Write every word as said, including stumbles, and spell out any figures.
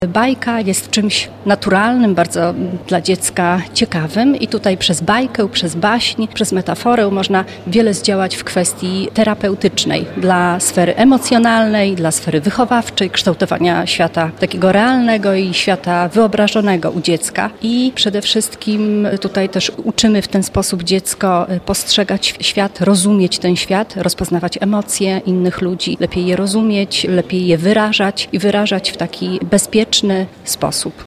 Bajka jest czymś naturalnym, bardzo dla dziecka ciekawym i tutaj przez bajkę, przez baśń, przez metaforę można wiele zdziałać w kwestii terapeutycznej dla sfery emocjonalnej, dla sfery wychowawczej, kształtowania świata takiego realnego i świata wyobrażonego u dziecka. I przede wszystkim tutaj też uczymy w ten sposób dziecko postrzegać świat, rozumieć ten świat, rozpoznawać emocje innych ludzi, lepiej je rozumieć, lepiej je wyrażać i wyrażać w taki bezpieczny sposób.